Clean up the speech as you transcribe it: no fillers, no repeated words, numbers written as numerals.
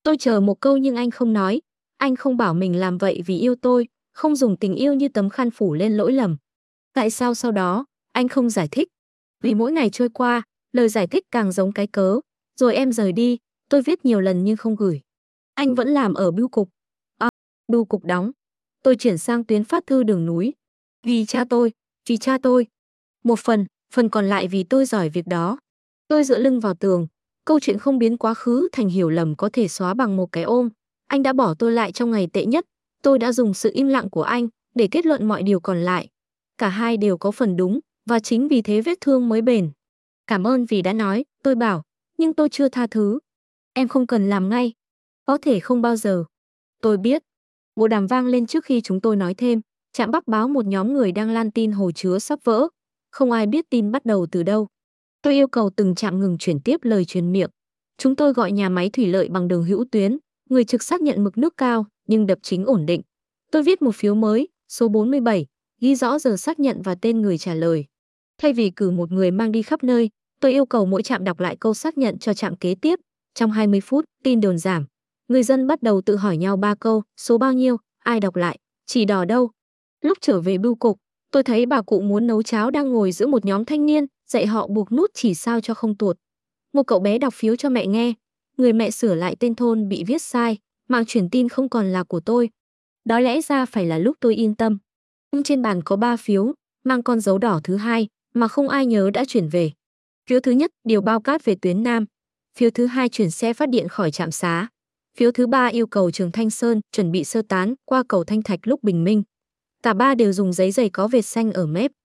Tôi chờ một câu nhưng anh không nói. Anh không bảo mình làm vậy vì yêu tôi, không dùng tình yêu như tấm khăn phủ lên lỗi lầm. Tại sao sau đó, anh không giải thích? Vì mỗi ngày trôi qua, lời giải thích càng giống cái cớ. Rồi em rời đi, tôi viết nhiều lần nhưng không gửi. Anh vẫn làm ở bưu cục. À, bưu cục đóng. Tôi chuyển sang tuyến phát thư đường núi. Vì cha tôi, vì cha tôi. Một phần còn lại vì tôi giỏi việc đó. Tôi dựa lưng vào tường. Câu chuyện không biến quá khứ thành hiểu lầm có thể xóa bằng một cái ôm. Anh đã bỏ tôi lại trong ngày tệ nhất. Tôi đã dùng sự im lặng của anh để kết luận mọi điều còn lại. Cả hai đều có phần đúng, và chính vì thế vết thương mới bền. Cảm ơn vì đã nói, tôi bảo, nhưng tôi chưa tha thứ. Em không cần làm ngay. Có thể không bao giờ. Tôi biết. Bộ đàm vang lên trước khi chúng tôi nói thêm. Trạm Bắc báo một nhóm người đang lan tin hồ chứa sắp vỡ. Không ai biết tin bắt đầu từ đâu. Tôi yêu cầu từng trạm ngừng chuyển tiếp lời truyền miệng. Chúng tôi gọi nhà máy thủy lợi bằng đường hữu tuyến. Người trực xác nhận mực nước cao, nhưng đập chính ổn định. Tôi viết một phiếu mới, số 47, ghi rõ giờ xác nhận và tên người trả lời. Thay vì cử một người mang đi khắp nơi, tôi yêu cầu mỗi trạm đọc lại câu xác nhận cho trạm kế tiếp. Trong 20 phút, tin đồn giảm. Người dân bắt đầu tự hỏi nhau 3 câu, số bao nhiêu, ai đọc lại, chỉ đỏ đâu. Lúc trở về bưu cục, tôi thấy bà cụ muốn nấu cháo đang ngồi giữa một nhóm thanh niên, dạy họ buộc nút chỉ sao cho không tuột. Một cậu bé đọc phiếu cho mẹ nghe. Người mẹ sửa lại tên thôn bị viết sai, mạng truyền tin không còn là của tôi. Đó lẽ ra phải là lúc tôi yên tâm. Nhưng trên bàn có 3 phiếu, mang con dấu đỏ thứ hai, mà không ai nhớ đã chuyển về. Phiếu thứ nhất điều bao cát về tuyến Nam. Phiếu thứ hai chuyển xe phát điện khỏi trạm xá. Phiếu thứ ba yêu cầu trường Thanh Sơn chuẩn bị sơ tán qua cầu Thanh Thạch lúc bình minh. Cả ba đều dùng giấy dày có vệt xanh ở mép.